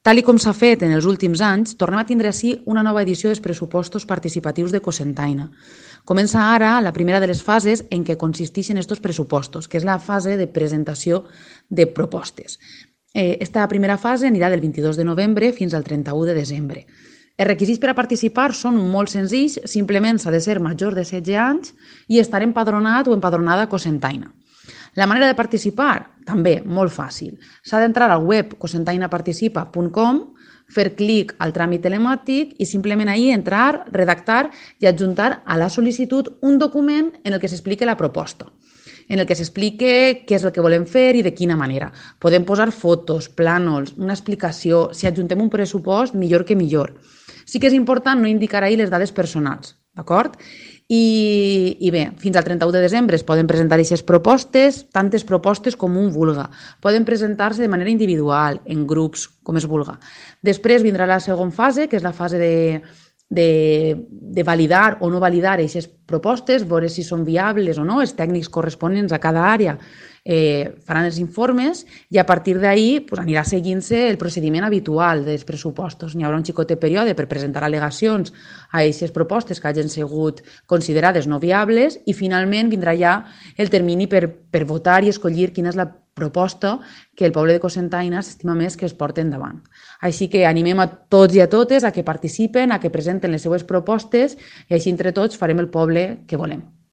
Tal com s'ha fet en els últims anys, tornem a tindre així una nova edició dels pressupostos participatius de Cocentaina. Comença ara la primera de les fases en què consisteixen aquests pressupostos, que és la fase de presentació de propostes. Esta primera fase anirà del 22 de novembre fins al 31 de desembre. Els requisits per a participar són molt senzills, simplement s'ha de ser major de 16 anys i estar empadronat o empadronada a Cocentaina. La manera de participar, també molt fàcil. S'ha d'entrar al web cocentainaparticipa.com, fer clic al tràmit telemàtic i simplement ahir entrar, redactar i adjuntar a la sol·licitud un document en el que s'expliqui la proposta, en el que s'expliqui què és el que volem fer i de quina manera. Podem posar fotos, plànols, una explicació. Si adjuntem un pressupost, millor que millor. Sí que és important no indicar ahir les dades personals, d'acord? I bé, fins al 31 de desembre es poden presentar aquestes propostes, tantes propostes com un vulga. Poden presentar-se de manera individual, en grups, com es vulga. Després vindrà la segona fase, que és la fase de validar o no validar aquestes propostes, veure si són viables o no. Els tècnics corresponents a cada àrea faran els informes i a partir d'ahir anirà seguint-se el procediment habitual dels pressupostos. N'hi haurà un xicotet període per presentar al·legacions a aquestes propostes que hagin sigut considerades no viables i finalment vindrà ja el termini per votar i escollir quina és la proposta que el poble de Cocentaina s'estima més que es porta endavant. Així que animem a tots i a totes a que participen, a que presenten les seues propostes i així entre tots farem el poble que volem.